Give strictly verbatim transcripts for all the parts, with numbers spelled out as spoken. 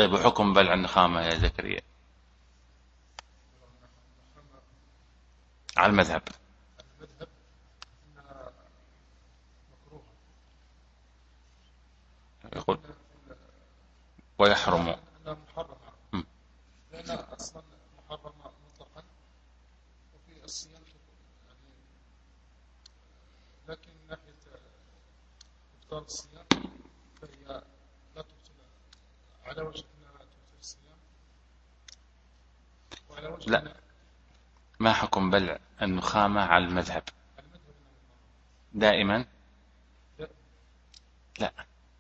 طيب وحكم بلع النخامة يا زكريا على المذهب؟ يقول ويحرم لأن أصلا محرمة مطلقا وفي الصيام يعني، لكن من ناحية إبطال الصيام فهي لا تبطل على وجه أنها تبطل الصيام وعلى وجه لا. ما حكم بلع النخامة على المذهب؟ دائما لا.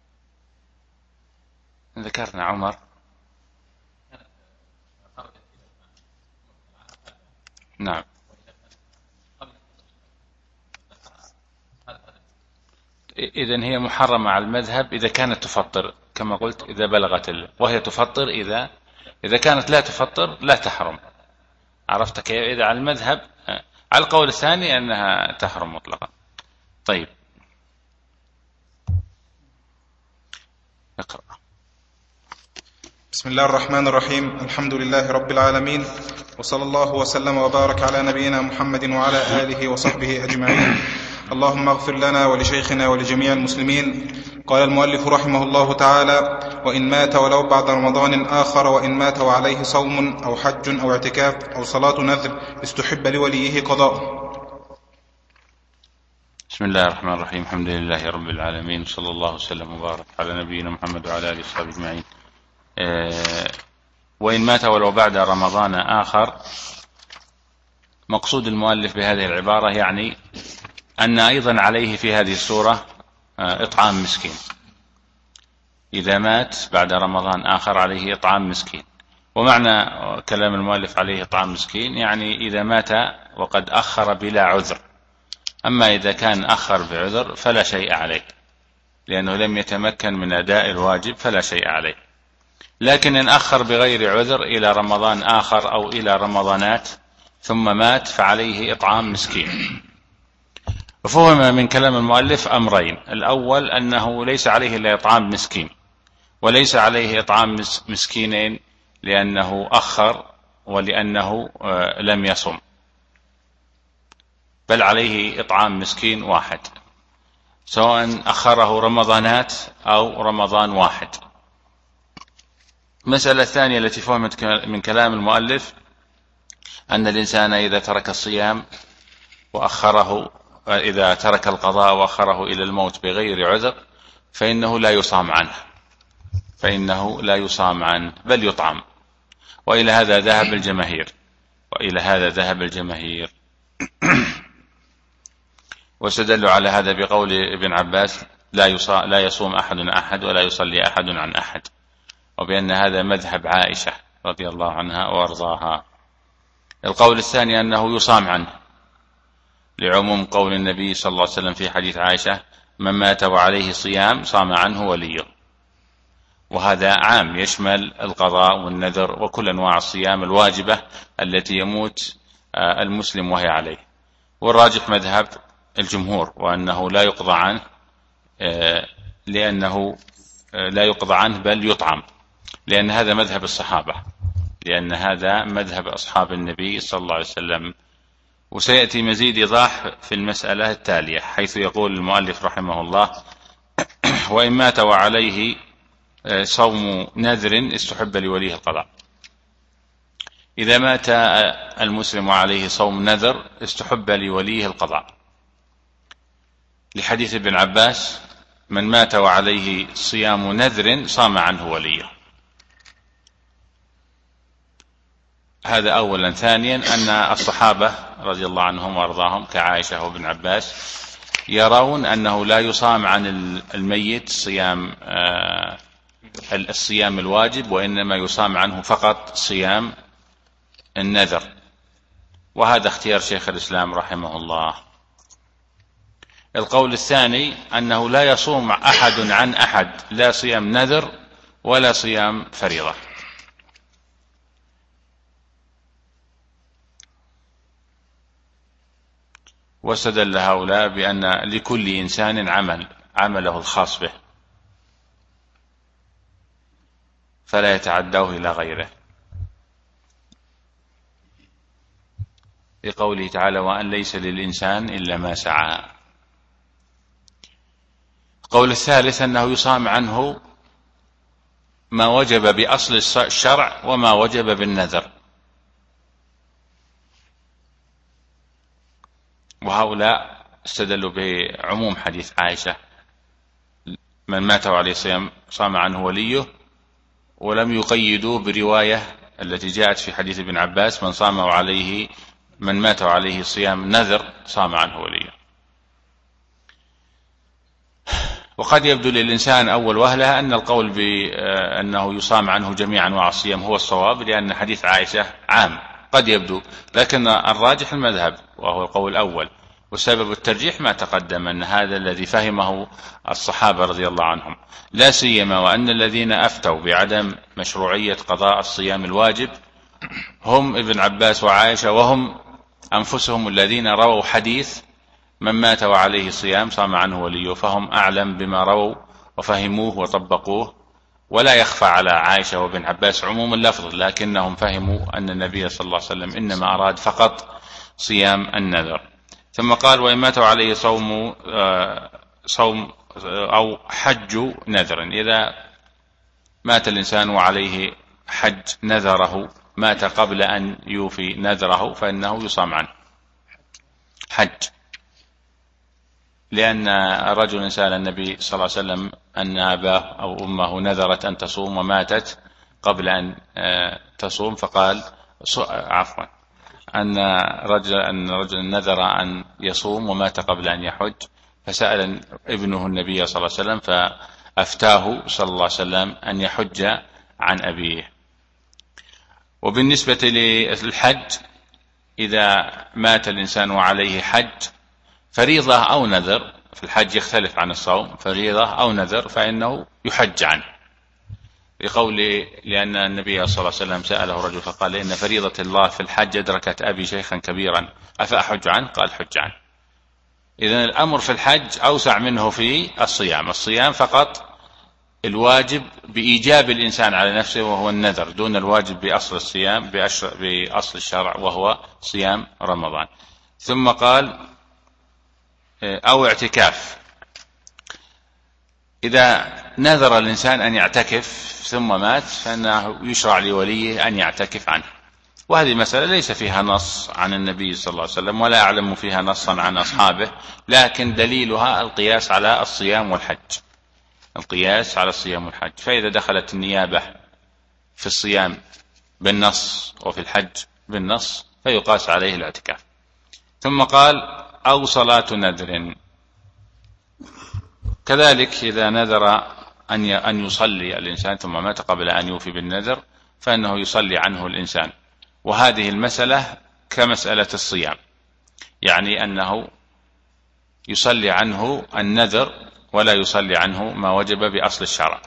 ذكرنا عمر نعم. إذن هي محرمة على المذهب إذا كانت تفطر كما قلت، إذا بلغت ال... وهي تفطر، إذا إذا كانت لا تفطر لا تحرم. عرفت كيف؟ إذا على المذهب، على القول الثاني أنها تحرم مطلقا. طيب اقرأ. بسم الله الرحمن الرحيم. الحمد لله رب العالمين، وصلى الله وسلم وبارك على نبينا محمد وعلى آله وصحبه أجمعين. اللهم اغفر لنا ولشيخنا ولجميع المسلمين. قال المؤلف رحمه الله تعالى: وإن مات ولو بعد رمضان آخر، وإن مات وعليه صوم أو حج أو اعتكاف أو صلاة نذر استحب لوليه قضاء. بسم الله الرحمن الرحيم. الحمد لله رب العالمين، صلى الله وسلم وبارك على نبينا محمد وعلى آله وصحبه أجمعين. أه وإن مات ولو بعد رمضان آخر، مقصود المؤلف بهذه العبارة يعني أن أيضا عليه في هذه السورة إطعام مسكين. إذا مات بعد رمضان آخر عليه إطعام مسكين. ومعنى كلام المؤلف عليه إطعام مسكين يعني إذا مات وقد أخر بلا عذر. أما إذا كان أخر بعذر فلا شيء عليه، لأنه لم يتمكن من أداء الواجب فلا شيء عليه. لكن إن أخر بغير عذر إلى رمضان آخر أو إلى رمضانات ثم مات فعليه إطعام مسكين. وفهم من كلام المؤلف أمرين: الأول أنه ليس عليه إلا إطعام مسكين، وليس عليه إطعام مسكينين لأنه أخر ولأنه لم يصم، بل عليه إطعام مسكين واحد سواء أخره رمضانات أو رمضان واحد. المسألة الثانية التي فهمت من كلام المؤلف أن الإنسان إذا ترك الصيام وأخره، إذا ترك القضاء وأخره إلى الموت بغير عذر فإنه لا يصام عنه، فإنه لا يصام عنه بل يطعم. وإلى هذا ذهب الجماهير، وإلى هذا ذهب الجماهير. واستدلوا على هذا بقول ابن عباس: لا لا يصوم أحد أحد ولا يصلي أحد عن أحد، وبأن هذا مذهب عائشة رضي الله عنها وارضاها. القول الثاني أنه يصام عنه، لعموم قول النبي صلى الله عليه وسلم في حديث عائشة: من مات وعليه صيام صام عنه وليه. وهذا عام يشمل القضاء والنذر وكل أنواع الصيام الواجبة التي يموت المسلم وهي عليه. والراجح مذهب الجمهور، وأنه لا يقضى عنه، لأنه لا يقضى عنه بل يطعم، لأن هذا مذهب الصحابة، لأن هذا مذهب أصحاب النبي صلى الله عليه وسلم. وسيأتي مزيد إيضاح في المسألة التالية، حيث يقول المؤلف رحمه الله: وإن مات وعليه صوم نذر استحب لوليه القضاء. إذا مات المسلم وعليه صوم نذر استحب لوليه القضاء، لحديث ابن عباس: من مات وعليه صيام نذر صام عنه وليه. هذا أولا. ثانيا أن الصحابة رضي الله عنهم وارضاهم كعائشة وابن عباس يرون أنه لا يصام عن الميت صيام الصيام الواجب، وإنما يصام عنه فقط صيام النذر. وهذا اختيار شيخ الإسلام رحمه الله. القول الثاني أنه لا يصوم أحد عن أحد، لا صيام نذر ولا صيام فريضة. واستدل هؤلاء بأن لكل إنسان عمل عمله الخاص به، فلا يتعدوه إلى غيره، لقوله تعالى وأن ليس للإنسان إلا ما سعى. القول الثالث أنه يصام عنه ما وجب بأصل الشرع وما وجب بالنذر، وهؤلاء استدلوا بعموم حديث عائشة من مات عليه الصيام صام عنه وليه، ولم يقيدوا برواية التي جاءت في حديث ابن عباس من صام عليه من مات عليه صيام نذر صام عنه وليه. وقد يبدو للإنسان أول وهلة أن القول بأنه يصام عنه جميع أنواع الصيام هو الصواب، لأن حديث عائشة عام قد يبدو، لكن الراجح المذهب وهو القول الأول، وسبب الترجيح ما تقدم أن هذا الذي فهمه الصحابة رضي الله عنهم، لا سيما وأن الذين أفتوا بعدم مشروعية قضاء الصيام الواجب هم ابن عباس وعائشة، وهم أنفسهم الذين رووا حديث من مات وعليه صيام صام عنه وليه، فهم أعلم بما رووا وفهموه وطبقوه. ولا يخفى على عائشة وابن عباس عموم اللفظ، لكنهم فهموا أن النبي صلى الله عليه وسلم إنما أراد فقط صيام النذر. ثم قال وإن مات عليه صوم صوم أو حج نذر، إذا مات الإنسان وعليه حج نذره، مات قبل أن يوفي نذره، فإنه يصام عنه حج، لأن رجل سأل النبي صلى الله عليه وسلم أن أباه أو أمه نذرت أن تصوم وماتت قبل أن تصوم، فقال عفوا أن رجل أن رجل نذر أن يصوم ومات قبل أن يحج، فسأل ابنه النبي صلى الله عليه وسلم فأفتاه صلى الله عليه وسلم أن يحج عن أبيه. وبالنسبة للحج، إذا مات الإنسان وعليه حج فريضة أو نذر، في الحج يختلف عن الصوم، فريضة أو نذر فإنه يحج عنه، لقول لأن النبي صلى الله عليه وسلم سأله رجل فقال إن فريضة الله في الحج أدركت أبي شيخا كبيرا أفأحج عنه؟ قال حج عنه. إذن الأمر في الحج أوسع منه في الصيام، الصيام فقط الواجب بإيجاب الإنسان على نفسه وهو النذر، دون الواجب بأصل الصيام بأصل الشرع وهو صيام رمضان. ثم قال أو اعتكاف، إذا نذر الإنسان أن يعتكف ثم مات فإنه يشرع لوليه أن يعتكف عنه، وهذه مسألة ليس فيها نص عن النبي صلى الله عليه وسلم ولا أعلم فيها نصا عن أصحابه، لكن دليلها القياس على الصيام والحج، القياس على الصيام والحج، فإذا دخلت النيابة في الصيام بالنص وفي الحج بالنص فيقاس عليه الاعتكاف. ثم قال أو صلاة نذر، كذلك إذا نذر أن يصلي الإنسان ثم مات قبل أن يوفي بالنذر فإنه يصلي عنه الإنسان، وهذه المسألة كمسألة الصيام، يعني أنه يصلي عنه النذر ولا يصلي عنه ما وجب بأصل الشرع.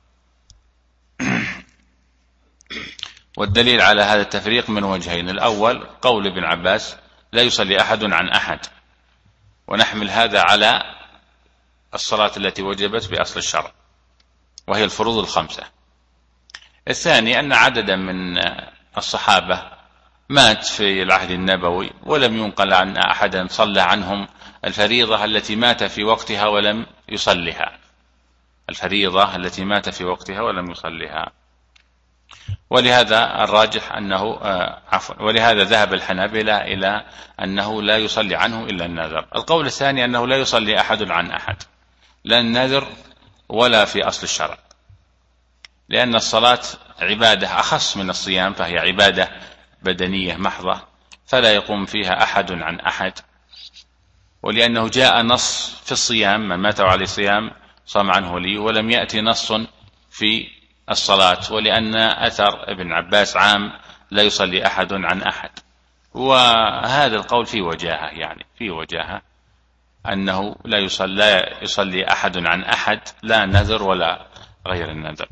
والدليل على هذا التفريق من وجهين، الأول قول ابن عباس لا يصلي أحد عن أحد، ونحمل هذا على الصلاة التي وجبت بأصل الشرع وهي الفروض الخمسة. الثاني أن عددا من الصحابة مات في العهد النبوي ولم ينقل عن أحد صلى عنهم الفريضة التي مات في وقتها ولم يصلها، الفريضة التي مات في وقتها ولم يصلها. ولهذا الراجح أنه عفوا ولهذا ذهب الحنابلة إلى أنه لا يصلي عنه إلا النذر. القول الثاني أنه لا يصلي أحد عن أحد، لا النذر ولا في أصل الشرع، لأن الصلاة عبادة أخص من الصيام، فهي عبادة بدنية محضة فلا يقوم فيها أحد عن أحد، ولأنه جاء نص في الصيام من مات عليه صيام صام عنه وليه، ولم يأتي نص في الصلاة، ولأن أثر ابن عباس عام لا يصلي أحد عن أحد. وهذا القول في وجاهة، يعني في وجاهة أنه لا يصلي, لا يصلي أحد عن أحد، لا نذر ولا غير النذر.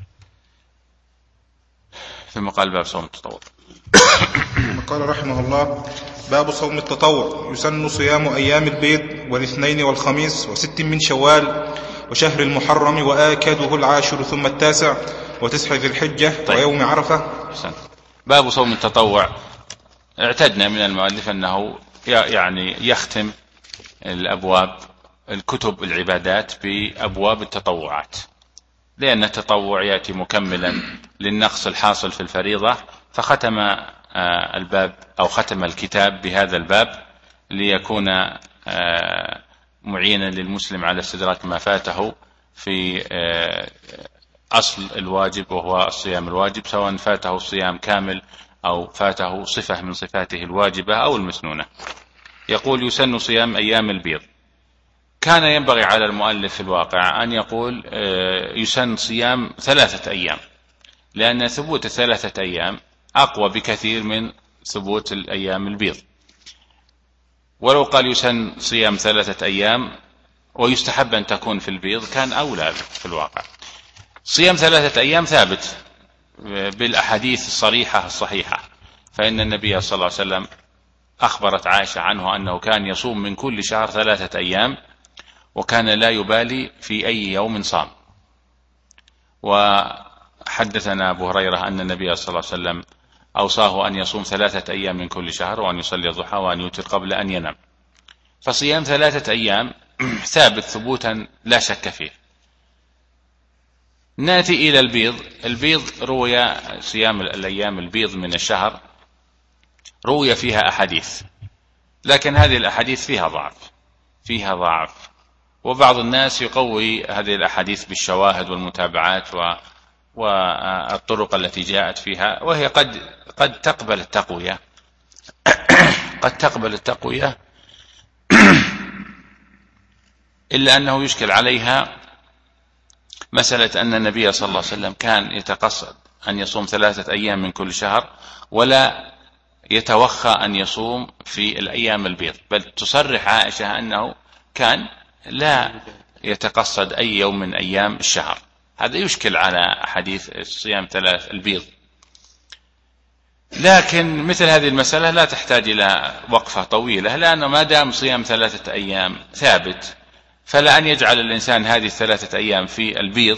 ثم قال باب صوم التطوع. قال رحمه الله باب صوم التطوع، يسن صيام أيام البيض والاثنين والخميس وست من شوال وشهر المحرم وآكده العاشر ثم التاسع وتسع ذي الحجة طيب. ويوم عرفة. باب صوم التطوع. اعتدنا من المؤلف أنه يعني يختم الأبواب الكتب العبادات بأبواب التطوعات، لأن التطوع يأتي مكملا للنقص الحاصل في الفريضة، فختم الباب أو ختم الكتاب بهذا الباب ليكون معينا للمسلم على استدراك ما فاته في أصل الواجب وهو الصيام الواجب، سواء فاته الصيام كامل أو فاته صفة من صفاته الواجبة أو المسنونة. يقول يسن صيام أيام البيض. كان ينبغي على المؤلف في الواقع أن يقول يسن صيام ثلاثة أيام، لأن ثبوت ثلاثة أيام أقوى بكثير من ثبوت الأيام البيض. ولو قال يسن صيام ثلاثة أيام ويستحب أن تكون في البيض كان أولى في الواقع. صيام ثلاثة أيام ثابت بالأحاديث الصريحة الصحيحة، فإن النبي صلى الله عليه وسلم أخبرت عائشة عنه أنه كان يصوم من كل شهر ثلاثة أيام، وكان لا يبالي في أي يوم صام. وحدثنا أبو هريرة أن النبي صلى الله عليه وسلم أوصاه أن يصوم ثلاثة أيام من كل شهر، وأن يصلي الضحى، وأن يوتر قبل أن ينام. فصيام ثلاثة أيام ثابت ثبوتا لا شك فيه. نأتي إلى البيض. البيض روي صيام الأيام البيض من الشهر روي فيها أحاديث، لكن هذه الأحاديث فيها ضعف فيها ضعف وبعض الناس يقوي هذه الأحاديث بالشواهد والمتابعات والطرق التي جاءت فيها، وهي قد قد تقبل التقوية قد تقبل التقوية إلا أنه يشكل عليها مسألة أن النبي صلى الله عليه وسلم كان يتقصد أن يصوم ثلاثة أيام من كل شهر، ولا يتوخى أن يصوم في الأيام البيض، بل تصرح عائشة أنه كان لا يتقصد أي يوم من أيام الشهر. هذا يشكل على حديث صيام ثلاث البيض. لكن مثل هذه المسألة لا تحتاج إلى وقفة طويلة، لأنه ما دام صيام ثلاثة أيام ثابت، فلا أن يجعل الإنسان هذه الثلاثة أيام في البيض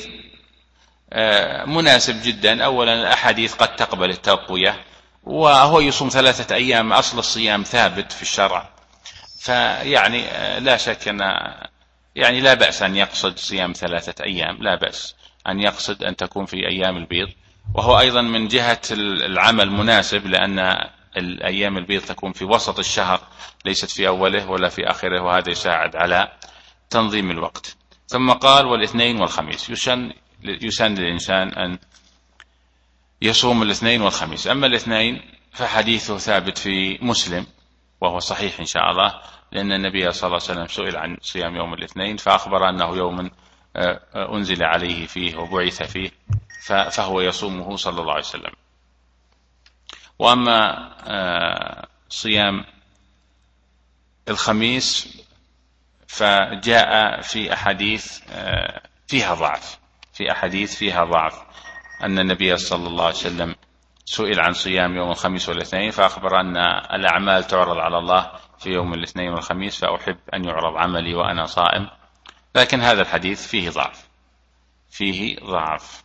مناسب جدا. أولا الأحاديث قد تقبل التقوية، وهو يصوم ثلاثة أيام أصل الصيام ثابت في الشرع، فيعني لا شك أن يعني لا بأس أن يقصد صيام ثلاثة أيام، لا بأس أن يقصد أن تكون في أيام البيض، وهو أيضا من جهة العمل مناسب، لأن الأيام البيض تكون في وسط الشهر ليست في أوله ولا في آخره، وهذا يساعد على تنظيم الوقت. ثم قال والاثنين والخميس. يسن, يسن للإنسان أن يصوم الاثنين والخميس. أما الاثنين فحديثه ثابت في مسلم وهو صحيح إن شاء الله، لأن النبي صلى الله عليه وسلم سئل عن صيام يوم الاثنين فأخبر أنه يوم أنزل عليه فيه وبعث فيه، فهو يصومه صلى الله عليه وسلم. وأما صيام الخميس فجاء في أحاديث فيها ضعف في أحاديث فيها ضعف أن النبي صلى الله عليه وسلم سئل عن صيام يوم الخميس والاثنين فأخبر أن الأعمال تعرض على الله في يوم الاثنين والخميس، فأحب أن يعرض عملي وأنا صائم. لكن هذا الحديث فيه ضعف فيه ضعف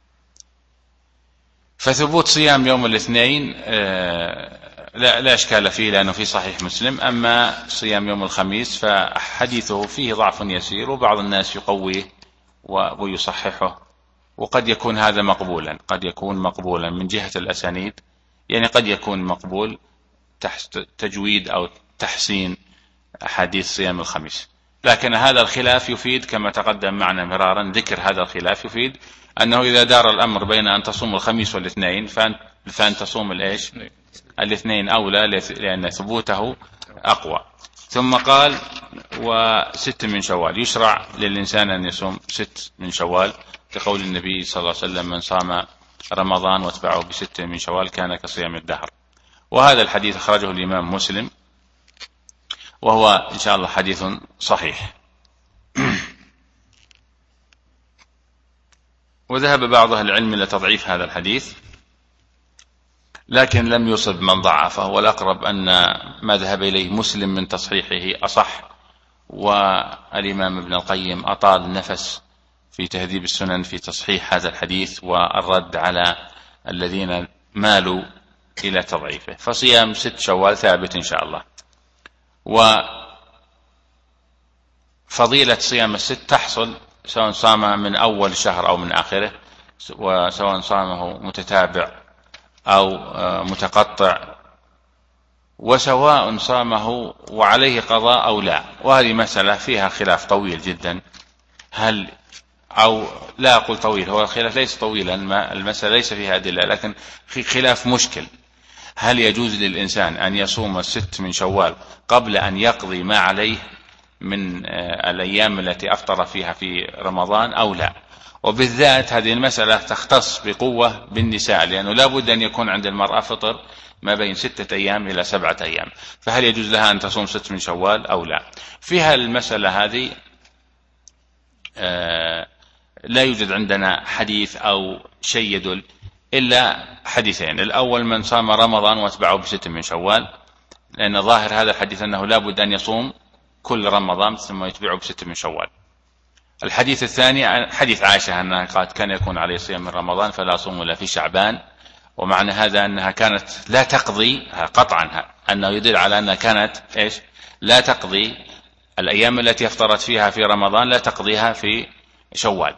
فثبوت صيام يوم الاثنين لا, لا إشكال فيه، لأنه في صحيح مسلم. أما صيام يوم الخميس فحديثه فيه ضعف يسير، وبعض الناس يقويه ويصححه، وقد يكون هذا مقبولا قد يكون مقبولا من جهة الأسانيد، يعني قد يكون مقبول تجويد أو تحسين أحاديث صيام الخميس. لكن هذا الخلاف يفيد كما تقدم معنا مرارا، ذكر هذا الخلاف يفيد أنه إذا دار الأمر بين أن تصوم الخميس والاثنين فأن تصوم الإيش الاثنين أولى، لأن ثبوته أقوى. ثم قال وست من شوال. يشرع للإنسان أن يصوم ست من شوال كقول النبي صلى الله عليه وسلم من صام رمضان واتبعه بست من شوال كان كصيام الدهر. وهذا الحديث أخرجه الإمام مسلم، وهو إن شاء الله حديث صحيح. وذهب بعض أهل العلم إلى تضعيف هذا الحديث، لكن لم يصب من ضعفه، والأقرب أن ما ذهب إليه مسلم من تصحيحه أصح. والإمام ابن القيم أطال النفس في تهذيب السنن في تصحيح هذا الحديث والرد على الذين مالوا إلى تضعيفه. فصيام ست شوال ثابت إن شاء الله. وفضيلة صيام الست تحصل سواء صام من أول شهر أو من آخره، وسواء صامه متتابع أو متقطع، وسواء صامه وعليه قضاء أو لا. وهذه مسألة فيها خلاف طويل جدا، هل أو لا أقول طويل، هو الخلاف ليس طويلا، المسألة ليس فيها أدلة، لكن خلاف مشكل. هل يجوز للإنسان أن يصوم الست من شوال قبل أن يقضي ما عليه من الأيام التي أفطر فيها في رمضان أو لا؟ وبالذات هذه المسألة تختص بقوة بالنساء، لأنه لا بد أن يكون عند المرأة فطر ما بين ستة أيام إلى سبعة أيام، فهل يجوز لها أن تصوم ست من شوال أو لا؟ فيها المسألة هذه آه لا يوجد عندنا حديث أو شيء يدل إلا حديثين. الأول من صام رمضان واتبعه بست من شوال، لأن ظاهر هذا الحديث أنه لا بد أن يصوم كل رمضان ثم يتبعه بست من شوال. الحديث الثاني حديث عائشة أنها قالت كان يكون عليه صيام من رمضان فلا صوم إلا في شعبان، ومعنى هذا أنها كانت لا تقضي قطعا، أنه يدل على أنها كانت إيش لا تقضي الأيام التي افطرت فيها في رمضان لا تقضيها في شوال.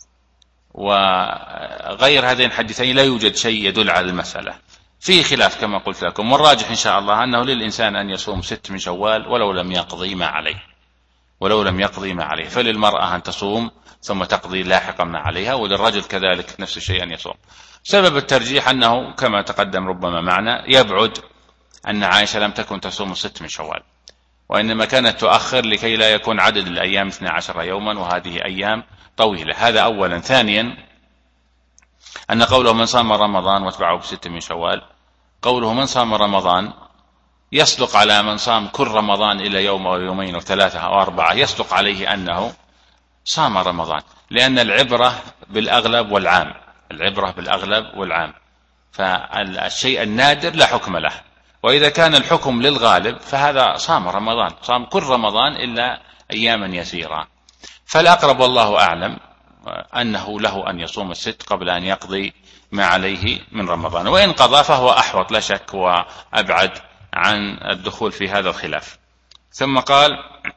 وغير هذين الحديثين لا يوجد شيء يدل على المسألة، فيه خلاف كما قلت لكم، والراجح إن شاء الله أنه للإنسان أن يصوم ست من شوال ولو لم يقضي ما عليه ولو لم يقضي ما عليه فللمرأة أن تصوم ثم تقضي لاحقا ما عليها، وللرجل كذلك نفس الشيء أن يصوم. سبب الترجيح أنه كما تقدم ربما معنا يبعد أن عائشة لم تكن تصوم ست من شوال، وإنما كانت تؤخر لكي لا يكون عدد الأيام اثني عشر يوما، وهذه أيام طويلة. هذا أولا. ثانيا أن قوله من صام رمضان واتبعه بست من شوال، قوله من صام رمضان يصدق على من صام كل رمضان إلى يوم أو يومين أو ثلاثة أو أربعة، يصدق عليه أنه صام رمضان، لأن العبرة بالأغلب والعام، العبرة بالأغلب والعام، فالشيء النادر لا حكم له. وإذا كان الحكم للغالب فهذا صام رمضان، صام كل رمضان إلا أياما يسيرة. فالأقرب والله أعلم أنه له أن يصوم الست قبل أن يقضي ما عليه من رمضان، وإن قضى فهو أحوط لا شك وأبعد عن الدخول في هذا الخلاف. ثم قال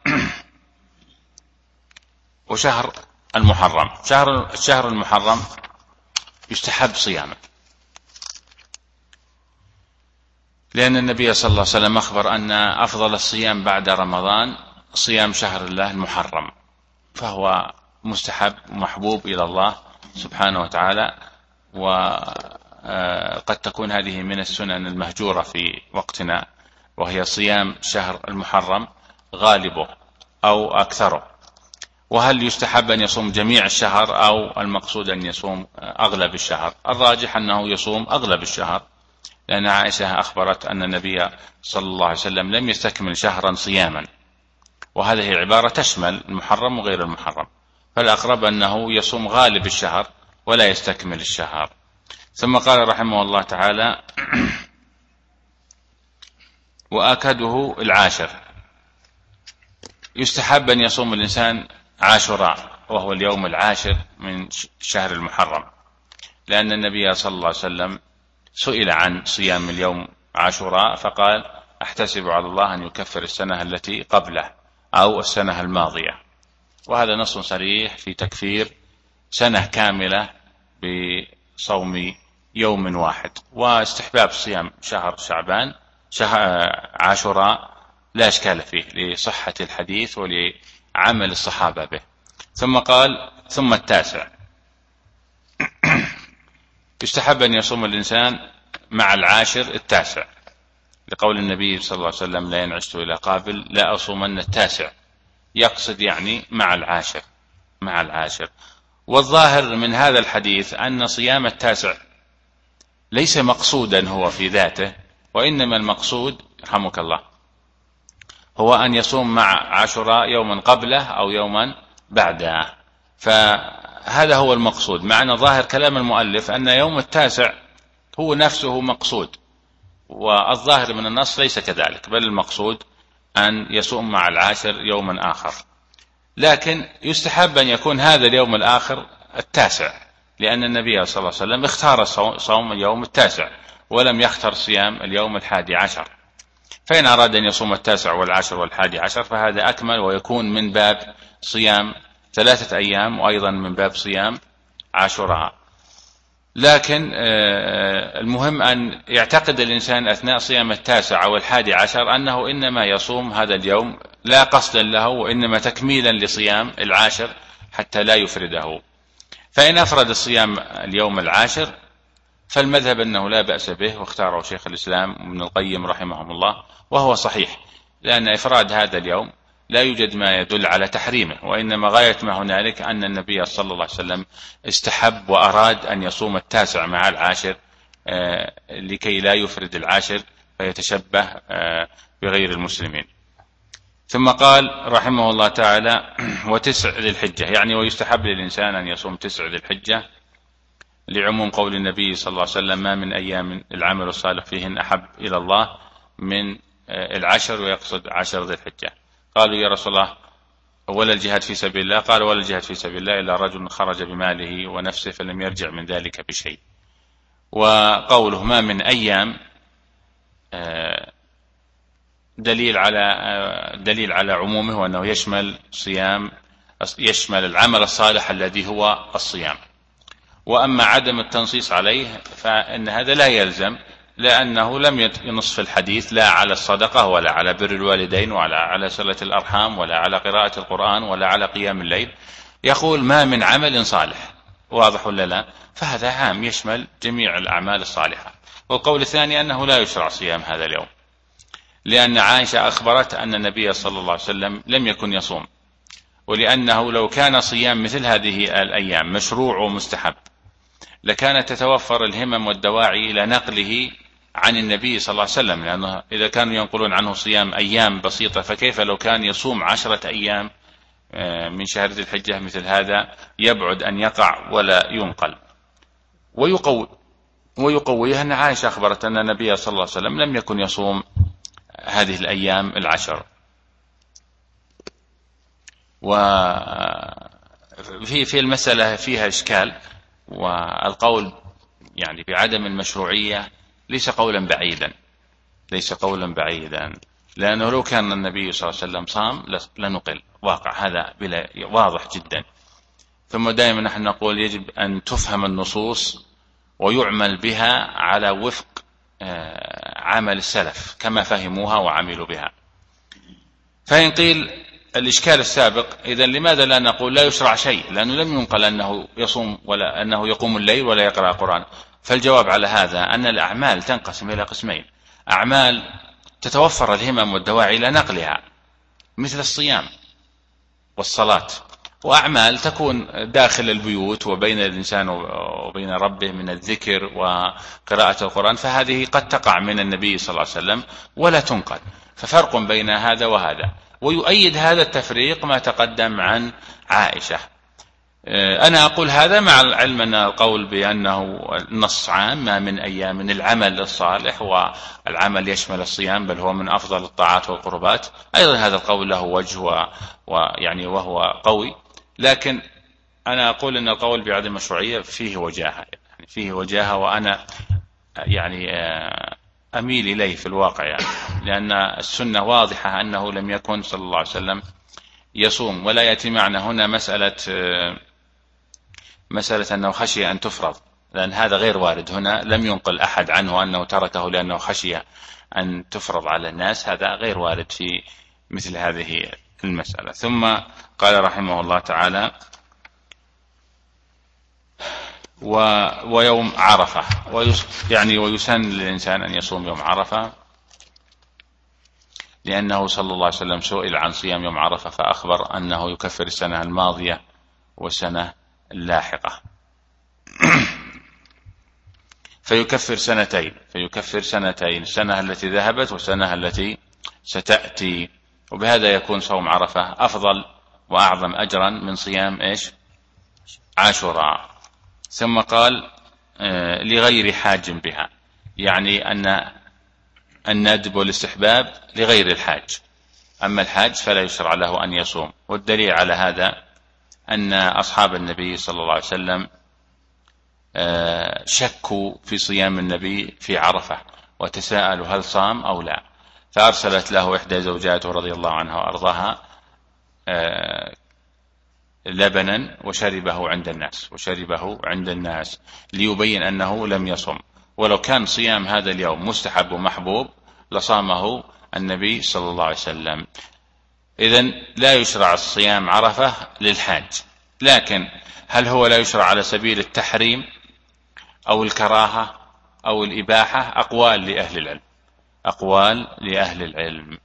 وشهر المحرم، شهر الشهر المحرم يستحب صيامه، لأن النبي صلى الله عليه وسلم أخبر أن أفضل الصيام بعد رمضان صيام شهر الله المحرم، فهو مستحب ومحبوب إلى الله سبحانه وتعالى. وقد تكون هذه من السنن المهجورة في وقتنا، وهي صيام شهر المحرم غالبه أو أكثره. وهل يستحب أن يصوم جميع الشهر أو المقصود أن يصوم أغلب الشهر؟ الراجح أنه يصوم أغلب الشهر، لأن عائشة أخبرت أن النبي صلى الله عليه وسلم لم يستكمل شهرا صياما، وهذه العبارة تشمل المحرم وغير المحرم، فالأقرب أنه يصوم غالب الشهر ولا يستكمل الشهر. ثم قال رحمه الله تعالى وآكده العاشر، يستحب أن يصوم الإنسان عاشوراء وهو اليوم العاشر من شهر المحرم، لأن النبي صلى الله عليه وسلم سئل عن صيام اليوم عاشوراء فقال أحتسب على الله أن يكفر السنة التي قبله أو السنة الماضية، وهذا نص صريح في تكفير سنة كاملة بصوم يوم واحد. واستحباب صيام شهر شعبان شهر عاشوراء لا إشكال فيه لصحة الحديث ولعمل الصحابة به. ثم قال ثم التاسع، يستحب أن يصوم الإنسان مع العاشر التاسع، لقول النبي صلى الله عليه وسلم لا ينعشت إلى قابل لا أصومن التاسع، يقصد يعني مع العاشر مع العاشر. والظاهر من هذا الحديث أن صيام التاسع ليس مقصودا هو في ذاته، وإنما المقصود رحمك الله هو أن يصوم مع عاشوراء يوما قبله أو يوما بعده، فهذا هو المقصود. معنى ظاهر كلام المؤلف أن يوم التاسع هو نفسه مقصود، والظاهر من النص ليس كذلك، بل المقصود أن يصوم مع العاشر يوما آخر. لكن يستحب أن يكون هذا اليوم الآخر التاسع، لأن النبي صلى الله عليه وسلم اختار صوم اليوم التاسع ولم يختر صيام اليوم الحادي عشر، فإن أراد أن يصوم التاسع والعاشر والحادي عشر فهذا أكمل، ويكون من باب صيام ثلاثة أيام وأيضا من باب صيام عاشوراء. لكن المهم أن يعتقد الإنسان أثناء صيام التاسع أو الحادي عشر أنه إنما يصوم هذا اليوم لا قصدا له، وإنما تكميلا لصيام العاشر حتى لا يفرده. فإن أفرد الصيام اليوم العاشر فالمذهب أنه لا بأس به، واختاره شيخ الإسلام ابن القيم رحمه الله، وهو صحيح، لأن إفراد هذا اليوم لا يوجد ما يدل على تحريمه، وإنما غاية ما هنالك أن النبي صلى الله عليه وسلم استحب وأراد أن يصوم التاسع مع العاشر لكي لا يفرد العاشر فيتشبه بغير المسلمين. ثم قال رحمه الله تعالى: وتسع ذي الحجة، يعني ويستحب للإنسان أن يصوم تسع ذي الحجة لعموم قول النبي صلى الله عليه وسلم: ما من أيام العمل الصالح فيهن أحب إلى الله من العشر، ويقصد عشر ذي الحجة. قالوا: يا رسول الله ولا الجهاد في سبيل الله؟ قال: ولا الجهاد في سبيل الله إلا رجل خرج بماله ونفسه فلم يرجع من ذلك بشيء. وقوله ما من أيام دليل على دليل على عمومه، وأنه يشمل صيام يشمل العمل الصالح الذي هو الصيام. وأما عدم التنصيص عليه فإن هذا لا يلزم، لأنه لم ينص في الحديث لا على الصدقة ولا على بر الوالدين ولا على صلة الأرحام ولا على قراءة القرآن ولا على قيام الليل، يقول ما من عمل صالح، واضح ولا لا؟ فهذا عام يشمل جميع الأعمال الصالحة. والقول الثاني أنه لا يشرع صيام هذا اليوم، لأن عائشة أخبرت أن النبي صلى الله عليه وسلم لم يكن يصوم، ولأنه لو كان صيام مثل هذه الأيام مشروع ومستحب لكانت تتوفر الهمم والدواعي إلى نقله عن النبي صلى الله عليه وسلم، لأنه إذا كانوا ينقلون عنه صيام أيام بسيطة فكيف لو كان يصوم عشرة أيام من شهر ذي الحجة؟ مثل هذا يبعد أن يقع ولا ينقل. ويقوي ويقويها أن عائشة أخبرت أن النبي صلى الله عليه وسلم لم يكن يصوم هذه الأيام العشر. وفي في المسألة فيها إشكال، والقول يعني بعدم المشروعية ليس قولا بعيدا ليس قولا بعيدا لأنه لو كان النبي صلى الله عليه وسلم صام لنقل، واقع هذا بلا واضح جدا. ثم دائما نحن نقول يجب أن تفهم النصوص ويعمل بها على وفق عمل السلف كما فهموها وعملوا بها. فإن قيل الإشكال السابق، إذا لماذا لا نقول لا يشرع شيء؟ لأنه لم ينقل أنه يصوم ولا أنه يقوم الليل ولا يقرأ القرآن. فالجواب على هذا أن الأعمال تنقسم إلى قسمين: أعمال تتوفر الهمم والدواعي إلى نقلها مثل الصيام والصلاة، وأعمال تكون داخل البيوت وبين الإنسان وبين ربه من الذكر وقراءة القرآن، فهذه قد تقع من النبي صلى الله عليه وسلم ولا تنقل. ففرق بين هذا وهذا. ويؤيد هذا التفريق ما تقدم عن عائشة. أنا أقول هذا مع العلم أن القول بأنه النص عام ما من أيام من العمل الصالح، والعمل يشمل الصيام بل هو من أفضل الطاعات والقربات، أيضا هذا القول له وجه ويعني وهو قوي. لكن أنا أقول أن القول بعدم المشروعية فيه وجاهة، يعني فيه وجاهة، وأنا يعني أميل إليه في الواقع، يعني لأن السنة واضحة أنه لم يكن صلى الله عليه وسلم يصوم. ولا يأتي معنا هنا مسألة مسألة أنه خشي أن تفرض، لأن هذا غير وارد. هنا لم ينقل أحد عنه أنه تركه لأنه خشي أن تفرض على الناس، هذا غير وارد في مثل هذه المسألة. ثم قال رحمه الله تعالى: و ويوم عرفة، يعني ويسن للإنسان أن يصوم يوم عرفة، لأنه صلى الله عليه وسلم سئل عن صيام يوم عرفة فأخبر أنه يكفر السنة الماضية والسنة اللاحقة. فيكفر سنتين فيكفر سنتين السنة التي ذهبت والسنة التي ستأتي، وبهذا يكون صوم عرفة أفضل وأعظم أجرا من صيام إيش؟ عاشوراء. ثم قال آه لغير حاج بها، يعني أن الندب والاستحباب لغير الحاج، أما الحاج فلا يشرع له أن يصوم. والدليل على هذا أن أصحاب النبي صلى الله عليه وسلم شكوا في صيام النبي في عرفة وتساءلوا هل صام أو لا، فأرسلت له إحدى زوجاته رضي الله عنها وأرضاها لبنا وشربه عند الناس وشربه عند الناس ليبين أنه لم يصم، ولو كان صيام هذا اليوم مستحب ومحبوب لصامه النبي صلى الله عليه وسلم. إذن لا يشرع الصيام عرفة للحاج، لكن هل هو لا يشرع على سبيل التحريم أو الكراهة أو الإباحة؟ أقوال لأهل العلم، أقوال لأهل العلم.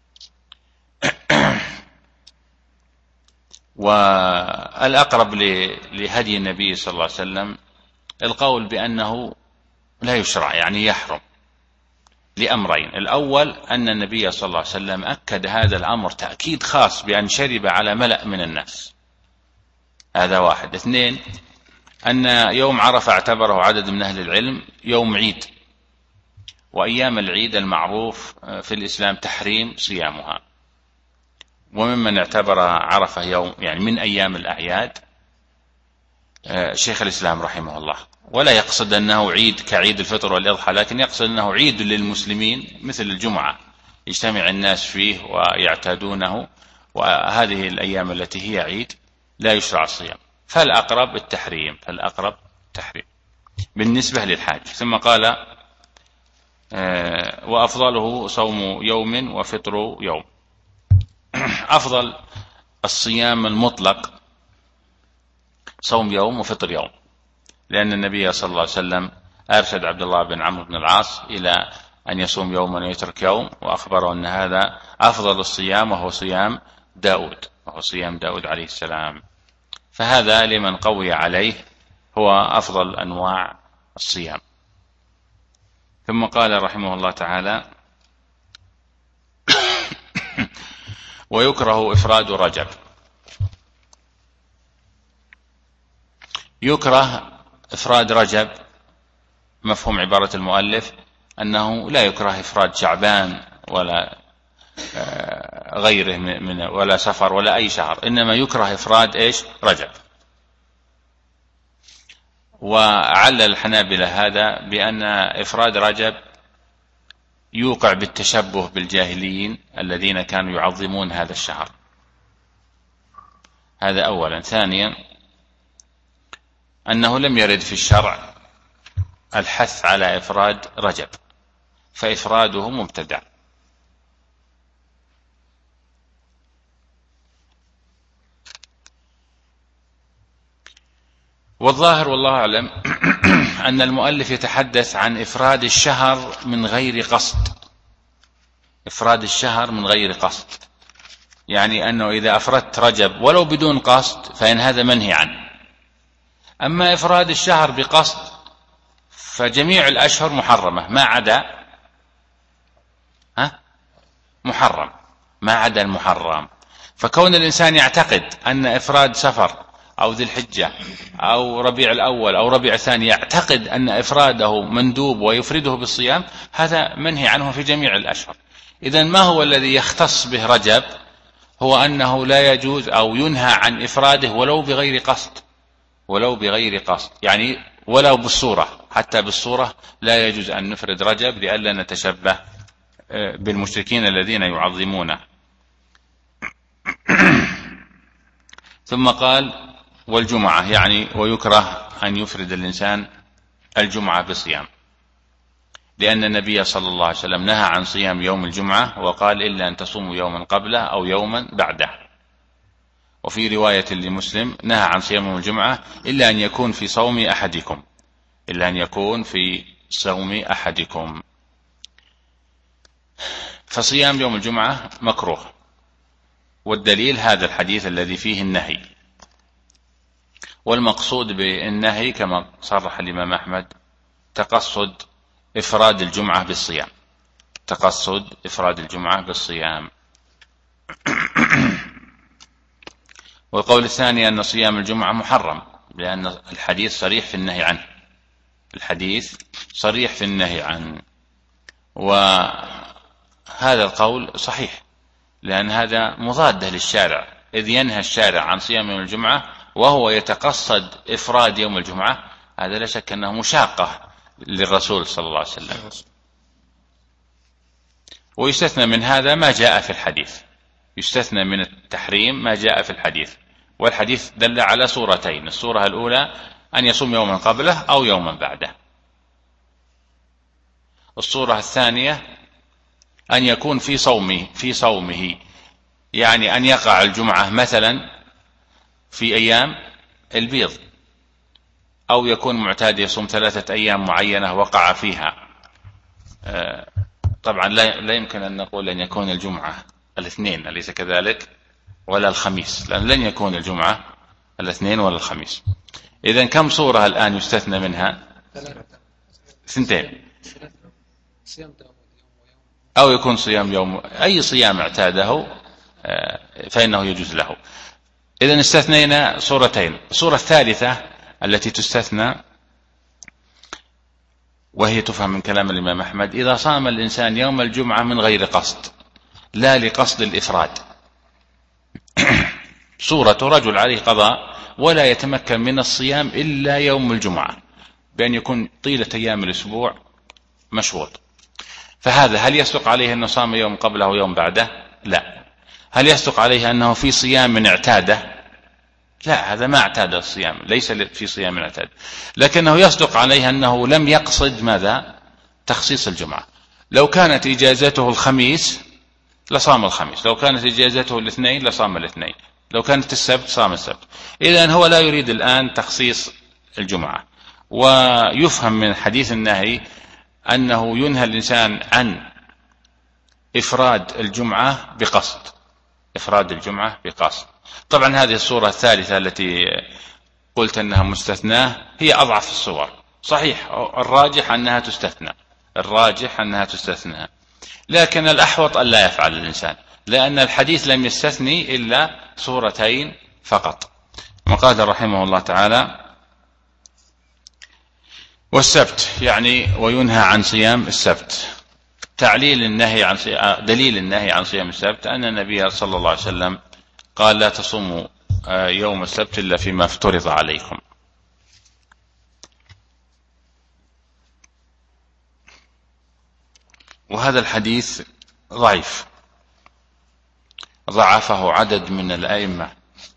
والأقرب لهدي النبي صلى الله عليه وسلم القول بأنه لا يشرع، يعني يحرم، لأمرين: الأول أن النبي صلى الله عليه وسلم أكد هذا الأمر تأكيد خاص بأن شرب على ملأ من الناس، هذا واحد. اثنين، أن يوم عرفة اعتبره عدد من أهل العلم يوم عيد، وأيام العيد المعروف في الإسلام تحريم صيامها، وممن اعتبر عرفة يوم يعني من أيام الأعياد شيخ الإسلام رحمه الله، ولا يقصد أنه عيد كعيد الفطر والإضحى، لكن يقصد أنه عيد للمسلمين مثل الجمعة يجتمع الناس فيه ويعتادونه، وهذه الأيام التي هي عيد لا يشرع الصيام، فالأقرب التحريم، فالأقرب التحريم بالنسبة للحاج. ثم قال وأفضله صوم يوم وفطر يوم. أفضل الصيام المطلق صوم يوم وفطر يوم، لأن النبي صلى الله عليه وسلم أرشد عبد الله بن عمرو بن العاص إلى أن يصوم يوما ويترك يوم، وأخبره أن هذا أفضل الصيام وهو صيام داود وهو صيام داود عليه السلام، فهذا لمن قوي عليه هو أفضل أنواع الصيام. ثم قال رحمه الله تعالى ويكره إفراد رجب. يكره إفراد رجب، مفهوم عبارة المؤلف أنه لا يكره إفراد شعبان ولا غيره من ولا سفر ولا أي شهر، إنما يكره إفراد إيش؟ رجب. وعلل الحنابلة هذا بأن إفراد رجب يوقع بالتشبه بالجاهليين الذين كانوا يعظمون هذا الشهر، هذا أولا. ثانيا أنه لم يرد في الشرع الحث على إفراد رجب، فإفراده مبتدع. والظاهر والله أعلم أن المؤلف يتحدث عن إفراد الشهر من غير قصد، إفراد الشهر من غير قصد، يعني أنه إذا أفردت رجب ولو بدون قصد فإن هذا منهي عنه. أما إفراد الشهر بقصد فجميع الأشهر محرمة ما عدا ها محرم، ما عدا المحرم. فكون الإنسان يعتقد أن إفراد سفر أو ذي الحجة أو ربيع الأول أو ربيع الثاني يعتقد أن إفراده مندوب ويفرده بالصيام، هذا منهي عنه في جميع الأشهر. إذن ما هو الذي يختص به رجب؟ هو أنه لا يجوز أو ينهى عن إفراده ولو بغير قصد، ولو بغير قصد، يعني ولو بالصورة، حتى بالصورة لا يجوز أن نفرد رجب لئلا نتشبه بالمشركين الذين يعظمونه. ثم قال والجمعة، يعني ويكره أن يفرد الإنسان الجمعة بصيام، لأن النبي صلى الله عليه وسلم نهى عن صيام يوم الجمعة وقال إلا أن تصوموا يوما قبله أو يوما بعده. وفي رواية لمسلم نهى عن صيام يوم الجمعة إلا أن يكون في صوم أحدكم، إلا أن يكون في صوم أحدكم. فصيام يوم الجمعة مكروه، والدليل هذا الحديث الذي فيه النهي. والمقصود بالنهي كما صرح الإمام أحمد تقصد إفراد الجمعة بالصيام، تقصد إفراد الجمعة بالصيام. والقول الثاني أن صيام الجمعة محرم، لأن الحديث صريح في النهي عنه، الحديث صريح في النهي عنه، وهذا القول صحيح، لأن هذا مضادة للشارع، إذ ينهى الشارع عن صيام يوم الجمعة وهو يتقصد إفراد يوم الجمعة، هذا لا شك أنه مشاقة للرسول صلى الله عليه وسلم. ويستثنى من هذا ما جاء في الحديث، يستثنى من التحريم ما جاء في الحديث، والحديث دل على صورتين: الصورة الأولى أن يصوم يوما قبله أو يوما بعده، الصورة الثانية أن يكون في صومه في صومه يعني أن يقع الجمعة مثلا في أيام البيض، أو يكون معتاد يصوم ثلاثة أيام معينة وقع فيها. طبعا لا يمكن أن نقول أن يكون الجمعة الاثنين، أليس كذلك؟ ولا الخميس، لأن لن يكون الجمعة الاثنين ولا الخميس. إذن كم صورة الآن يستثنى منها؟ اثنتين، أو يكون صيام يوم، أي صيام اعتاده فإنه يجوز له. إذن استثنينا صورتين. الصورة الثالثة التي تستثنى وهي تفهم من كلام الإمام أحمد: إذا صام الإنسان يوم الجمعة من غير قصد، لا لقصد الإفراد. صورة رجل عليه قضاء ولا يتمكن من الصيام إلا يوم الجمعة، بأن يكون طيلة أيام الأسبوع مشغول، فهذا هل يصدق عليه أنه صام يوم قبله ويوم بعده؟ لا. هل يصدق عليه أنه في صيام من اعتاده؟ لا، هذا ما اعتاد الصيام، ليس في صيام من اعتاد، لكنه يصدق عليه أنه لم يقصد ماذا؟ تخصيص الجمعة. لو كانت إجازته الخميس لصام الخميس، لو كانت إجازته الاثنين لصام الاثنين، لو كانت السبت صام السبت. إذن هو لا يريد الآن تخصيص الجمعة. ويفهم من حديث النهي أنه ينهى الإنسان عن إفراد الجمعة بقصد، إفراد الجمعة بقصد. طبعا هذه الصورة الثالثة التي قلت أنها مستثناة هي أضعف الصور، صحيح الراجح أنها تستثنى، الراجح أنها تستثنى، لكن الأحوط أن لا يفعل الإنسان، لأن الحديث لم يستثني إلا صورتين فقط. وقال رحمه الله تعالى: والسبت، يعني وينهى عن صيام السبت. تعليل النهي عن صيام، دليل النهي عن صيام السبت أن النبي صلى الله عليه وسلم قال: لا تصوموا يوم السبت إلا فيما افترض عليكم. وهذا الحديث ضعيف، ضعفه عدد من الأئمة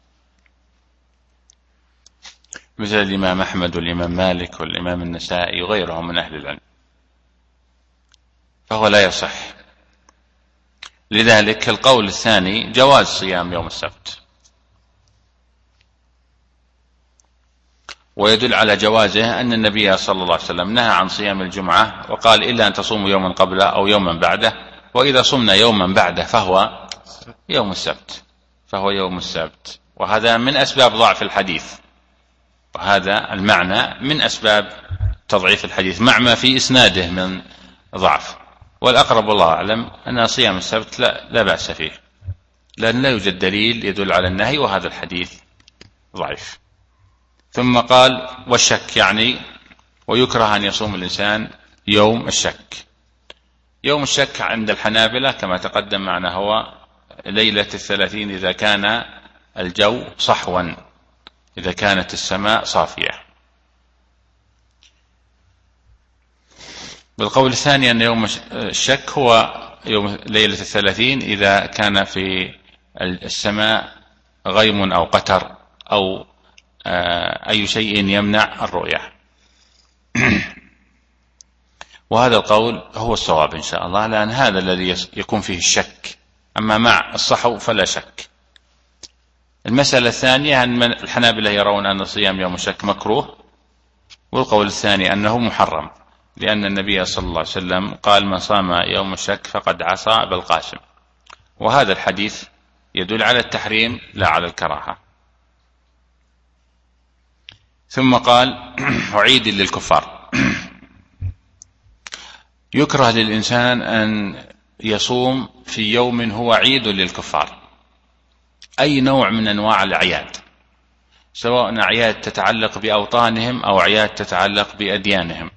مثل الإمام أحمد والإمام مالك والإمام النسائي وغيرهم من أهل العلم، فهو لا يصح. لذلك القول الثاني جواز صيام يوم السبت، ويدل على جوازه أن النبي صلى الله عليه وسلم نهى عن صيام الجمعة وقال: إلا أن تصوموا يوما قبله أو يوما بعده، وإذا صمنا يوما بعده فهو يوم السبت، فهو يوم السبت. وهذا من أسباب ضعف الحديث، وهذا المعنى من أسباب تضعيف الحديث مع ما في إسناده من ضعف. والأقرب والله أعلم أن صيام السبت لا, لا بأس فيه، لأن لا يوجد دليل يدل على النهي، وهذا الحديث ضعيف. ثم قال: والشك، يعني ويكره أن يصوم الإنسان يوم الشك. يوم الشك عند الحنابلة كما تقدم معنا هو ليلة الثلاثين إذا كان الجو صحوا، إذا كانت السماء صافية. بالقول الثاني أن يوم الشك هو يوم ليلة الثلاثين إذا كان في السماء غيم أو قتر أو أي شيء يمنع الرؤية. وهذا القول هو الصواب إن شاء الله، لأن هذا الذي يكون فيه الشك، أما مع الصحو فلا شك. المسألة الثانية أن الحنابلة يرون أن صيام يوم الشك مكروه، والقول الثاني أنه محرم، لأن النبي صلى الله عليه وسلم قال: من صام يوم الشك فقد عصى أبا القاسم. وهذا الحديث يدل على التحريم لا على الكراهة. ثم قال: وعيد للكفار. يكره للإنسان أن يصوم في يوم هو عيد للكفار، أي نوع من أنواع الأعياد، سواء أعياد تتعلق بأوطانهم أو أعياد تتعلق بأديانهم،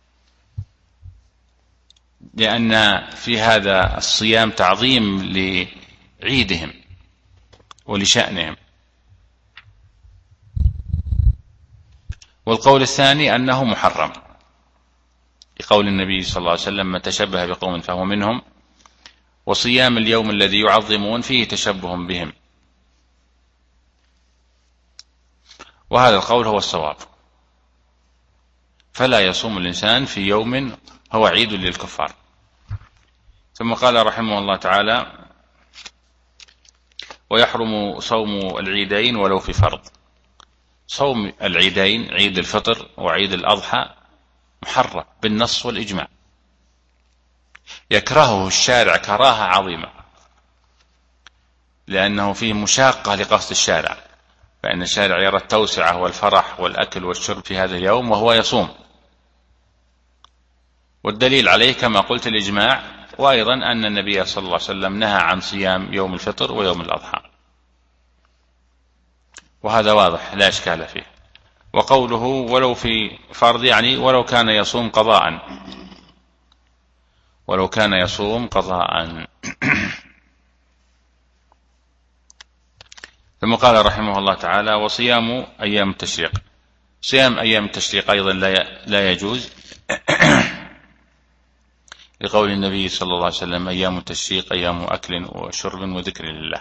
لأن في هذا الصيام تعظيم عيدهم ولشأنهم. والقول الثاني أنه محرم، لقول النبي صلى الله عليه وسلم: من تشبه بقوم فهو منهم، وصيام اليوم الذي يعظمون فيه تشبه بهم. وهذا القول هو الصواب، فلا يصوم الإنسان في يوم هو عيد للكفار. ثم قال رحمه الله تعالى: ويحرم صوم العيدين ولو في فرض. صوم العيدين، عيد الفطر وعيد الأضحى، محرم بالنص والإجماع، يكرهه الشارع كراهة عظيمة، لأنه فيه مشاقة لقصد الشارع، فإن الشارع يرى التوسعة والفرح والأكل والشرب في هذا اليوم وهو يصوم. والدليل عليه كما قلت الإجماع، وأيضا أن النبي صلى الله عليه وسلم نهى عن صيام يوم الفطر ويوم الأضحى، وهذا واضح لا إشكال فيه. وقوله ولو في فرض يعني ولو كان يصوم قضاء، ولو كان يصوم قضاء. ثم قال رحمه الله تعالى: وصيام أيام التشريق. صيام أيام التشريق أيضا لا يجوز، لقول النبي صلى الله عليه وسلم: أيام التشريق أيام أكل وشرب وذكر لله.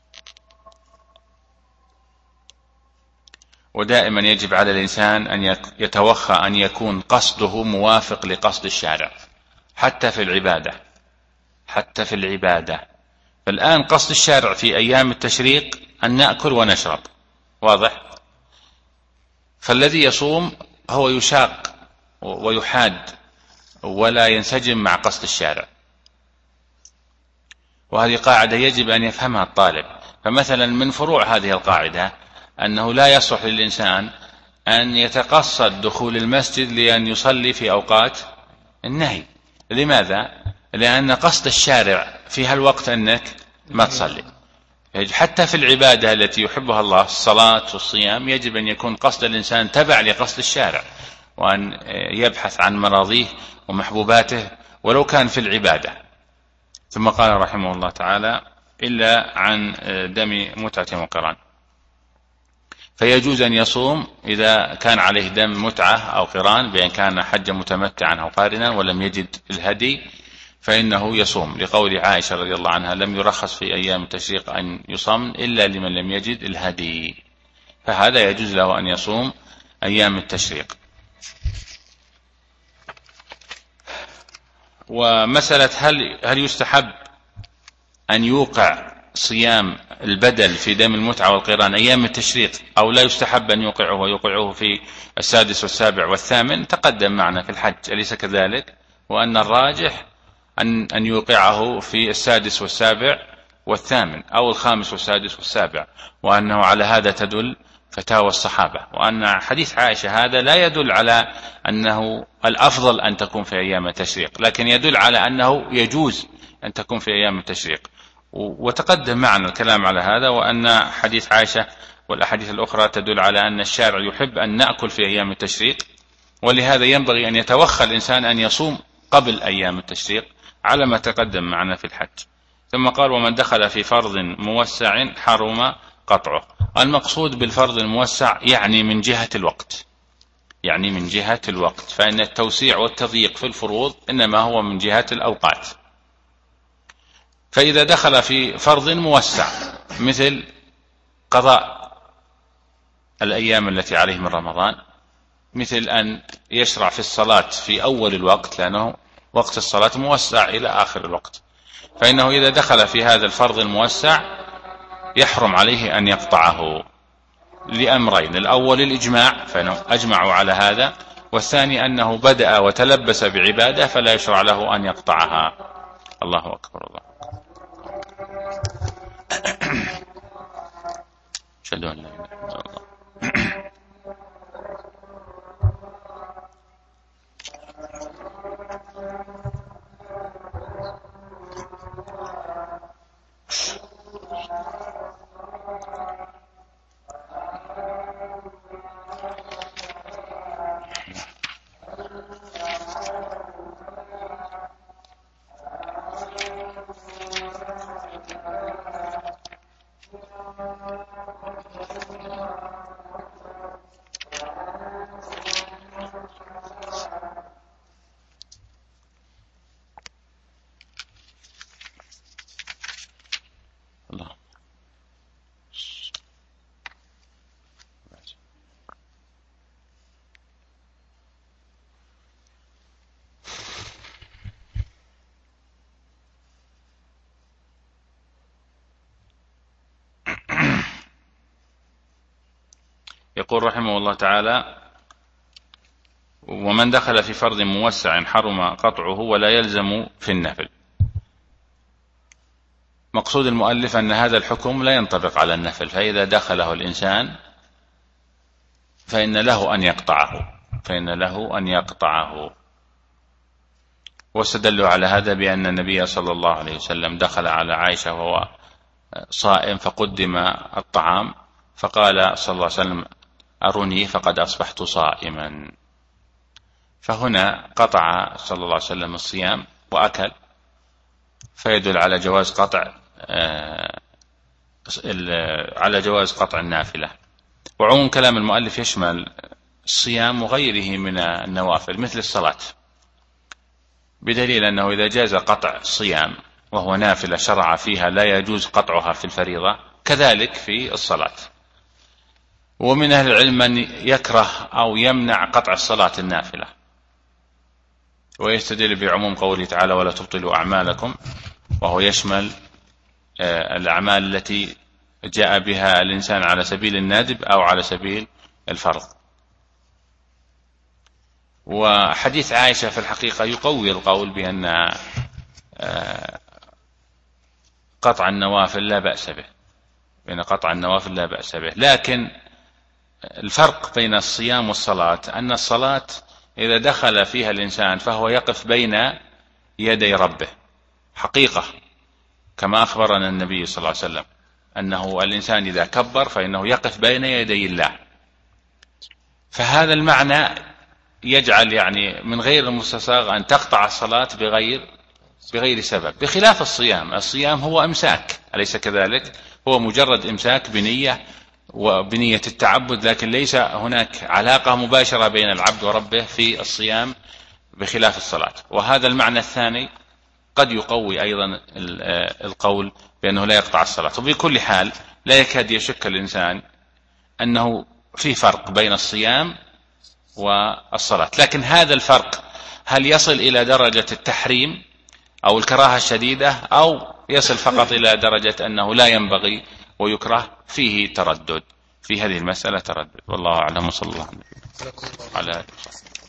ودائما يجب على الإنسان أن يتوخى أن يكون قصده موافق لقصد الشارع، حتى في العبادة، حتى في العبادة. فالآن قصد الشارع في أيام التشريق أن نأكل ونشرب، واضح؟ فالذي يصوم هو يشاق ويحاد ولا ينسجم مع قصد الشارع، وهذه قاعدة يجب أن يفهمها الطالب. فمثلا من فروع هذه القاعدة أنه لا يصح للإنسان أن يتقصد دخول المسجد لأن يصلي في أوقات النهي. لماذا؟ لأن قصد الشارع في هالوقت أنك ما تصلي. حتى في العبادة التي يحبها الله، الصلاة والصيام، يجب أن يكون قصد الإنسان تبع لقصد الشارع، وأن يبحث عن مراضيه ومحبوباته ولو كان في العبادة. ثم قال رحمه الله تعالى: إلا عن دم متعة وقران. فيجوز أن يصوم إذا كان عليه دم متعة أو قران، بأن كان حج متمتعا أو قارنا ولم يجد الهدي فإنه يصوم، لقول عائشة رضي الله عنها: لم يرخص في أيام التشريق أن يصوم إلا لمن لم يجد الهدي، فهذا يجوز له أن يصوم أيام التشريق. ومسألة هل هل يستحب أن يوقع صيام البدل في دم المتعة والقران أيام التشريق، أو لا يستحب أن يوقعه ويوقعه في السادس والسابع والثامن، تقدم معنا في الحج، أليس كذلك؟ وأن الراجح أن أن يوقعه في السادس والسابع والثامن، أو الخامس والسادس والسابع، وأنه على هذا تدل فتاوى الصحابة، وأن حديث عائشة هذا لا يدل على أنه الأفضل أن تكون في أيام التشريق، لكن يدل على أنه يجوز أن تكون في أيام التشريق. وتقدم معنا الكلام على هذا، وأن حديث عائشة والأحاديث الأخرى تدل على أن الشارع يحب أن نأكل في أيام التشريق، ولهذا ينبغي أن يتوخى الإنسان أن يصوم قبل أيام التشريق على ما تقدم معنا في الحج. ثم قال: ومن دخل في فرض موسع حرم قطعه. المقصود بالفرض الموسع يعني من جهة الوقت، يعني من جهة الوقت، فإن التوسيع والتضييق في الفروض إنما هو من جهة الأوقات. فإذا دخل في فرض موسع مثل قضاء الأيام التي عليه من رمضان، مثل أن يشرع في الصلاة في أول الوقت، لأنه وقت الصلاة موسع إلى آخر الوقت، فإنه إذا دخل في هذا الفرض الموسع يحرم عليه أن يقطعه لأمرين: الأول الإجماع، فإنه أجمعوا على هذا، والثاني أنه بدأ وتلبس بعبادة فلا يشرع له أن يقطعها. الله أكبر. الله أشهد أن لا إله إلا الله. يقول رحمه الله تعالى: ومن دخل في فرض موسع حرم قطعه ولا يلزم في النفل. مقصود المؤلف أن هذا الحكم لا ينطبق على النفل، فإذا دخله الإنسان فإن له أن يقطعه فإن له أن يقطعه واستدلوا على هذا بأن النبي صلى الله عليه وسلم دخل على عائشة وهو صائم فقدم الطعام فقال صلى الله عليه وسلم: أرني فقد أصبحت صائما. فهنا قطع صلى الله عليه وسلم الصيام وأكل، فيدل على جواز قطع على جواز قطع النافلة. وعموم كلام المؤلف يشمل الصيام وغيره من النوافل مثل الصلاة، بدليل أنه إذا جاز قطع الصيام وهو نافلة شرع فيها لا يجوز قطعها في الفريضة، كذلك في الصلاة. ومن أهل العلم من يكره أو يمنع قطع الصلاة النافلة، ويستدل بعموم قوله تعالى: ولا تبطلوا أعمالكم، وهو يشمل الأعمال التي جاء بها الإنسان على سبيل الندب أو على سبيل الفرض. وحديث عائشة في الحقيقة يقوي القول بأن قطع النوافل لا بأس به بأن قطع النوافل لا بأس به لكن الفرق بين الصيام والصلاة أن الصلاة إذا دخل فيها الإنسان فهو يقف بين يدي ربه حقيقة، كما أخبرنا النبي صلى الله عليه وسلم أنه الإنسان إذا كبر فإنه يقف بين يدي الله. فهذا المعنى يجعل يعني من غير المستساغ أن تقطع الصلاة بغير بغير سبب، بخلاف الصيام. الصيام هو إمساك، أليس كذلك؟ هو مجرد إمساك بنية وبنية التعبد، لكن ليس هناك علاقة مباشرة بين العبد وربه في الصيام بخلاف الصلاة. وهذا المعنى الثاني قد يقوي أيضا القول بأنه لا يقطع الصلاة. وبكل حال لا يكاد يشك الإنسان أنه في فرق بين الصيام والصلاة، لكن هذا الفرق هل يصل إلى درجة التحريم أو الكراهة الشديدة أو يصل فقط إلى درجة أنه لا ينبغي ويكره؟ فيه تردد في هذه المسألة، تردد. والله أعلم، صلى الله عليه وسلم على